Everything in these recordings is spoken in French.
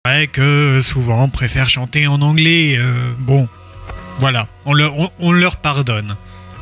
vrai que souvent on préfère chanter en anglais. Bon, voilà, on leur pardonne.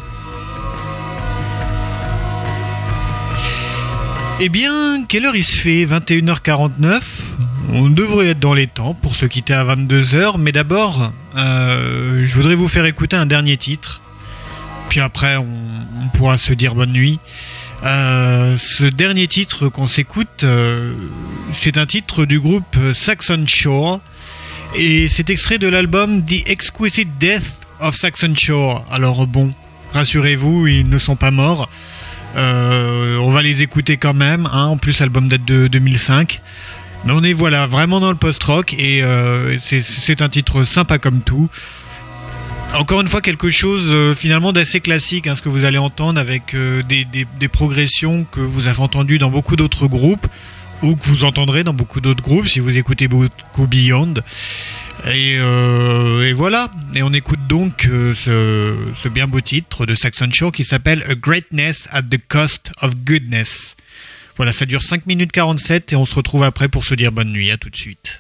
Eh bien, quelle heure il se fait ? 21h49. On devrait être dans les temps pour se quitter à 22h. Mais d'abord, je voudrais vous faire écouter un dernier titre. Puis après, on pourra se dire bonne nuit. Ce dernier titre qu'on s'écoute, c'est un titre du groupe Saxon Shore. Et c'est extrait de l'album The Exquisite Death of Saxon Shore. Alors bon, rassurez-vous, ils ne sont pas morts. On va les écouter quand même, hein. En plus l'album date de 2005. Mais on est voilà vraiment dans le post-rock et c'est un titre sympa comme tout. Encore une fois quelque chose finalement d'assez classique, hein, ce que vous allez entendre avec des progressions que vous avez entendues dans beaucoup d'autres groupes ou que vous entendrez dans beaucoup d'autres groupes si vous écoutez beaucoup Beyond. Et voilà, et on écoute donc ce bien beau titre de Saxon Shore qui s'appelle A Greatness at the Cost of Goodness. Voilà, ça dure 5 minutes 47 et on se retrouve après pour se dire bonne nuit. À tout de suite.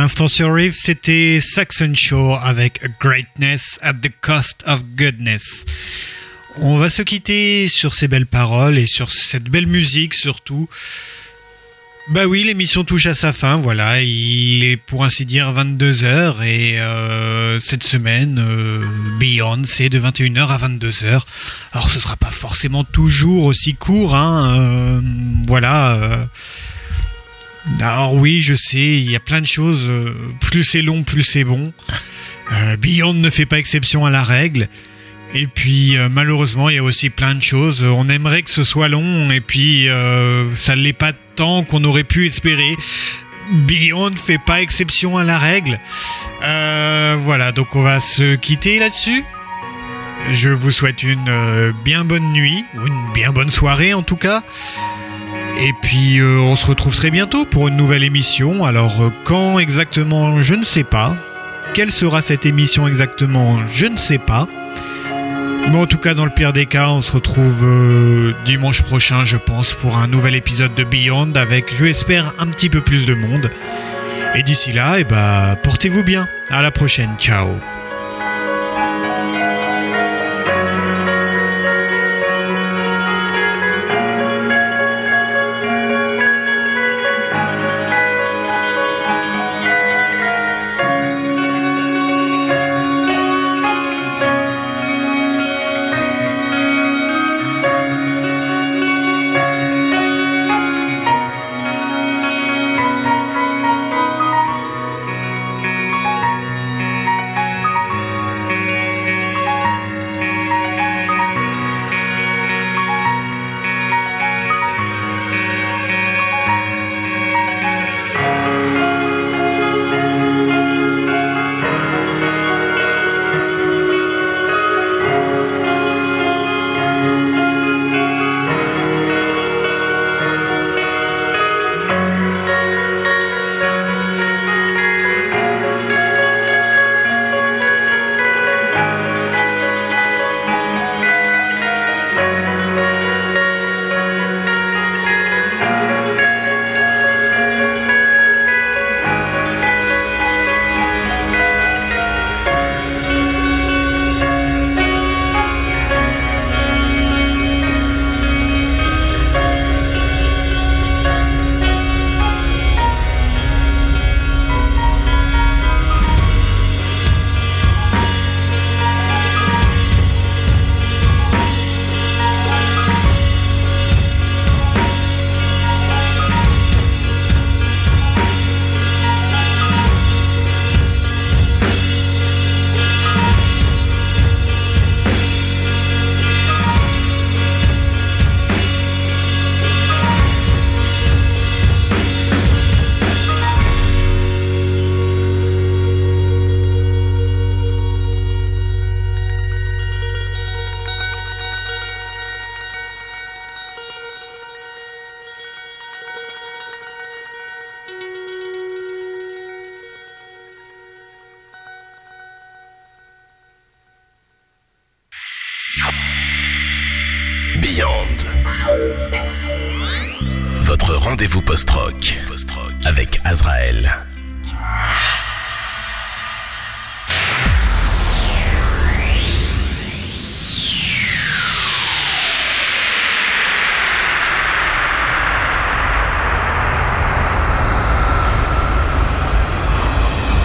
l'instant sur Riff, c'était Saxon Shore avec A Greatness at the Cost of Goodness. On va se quitter sur ces belles paroles et sur cette belle musique surtout. Bah oui, l'émission touche à sa fin, voilà, il est pour ainsi dire 22h et cette semaine, Beyond, c'est de 21h à 22h. Alors ce sera pas forcément toujours aussi court, hein, voilà. Alors oui, je sais, il y a plein de choses, plus c'est long, plus c'est bon. Beyond ne fait pas exception à la règle. Et puis malheureusement il y a aussi plein de choses, on aimerait que ce soit long et puis ça ne l'est pas tant qu'on aurait pu espérer. Beyond ne fait pas exception à la règle. Voilà, donc on va se quitter là-dessus. Je vous souhaite une bien bonne nuit, ou une bien bonne soirée en tout cas. Et puis on se retrouve très bientôt pour une nouvelle émission. Alors quand exactement, je ne sais pas. Quelle sera cette émission exactement, je ne sais pas. Mais en tout cas, dans le pire des cas, on se retrouve dimanche prochain, je pense, pour un nouvel épisode de Beyond avec, je l'espère, un petit peu plus de monde. Et d'ici là, portez-vous bien. À la prochaine. Ciao. Beyond. Votre rendez-vous post-rock avec Azrael.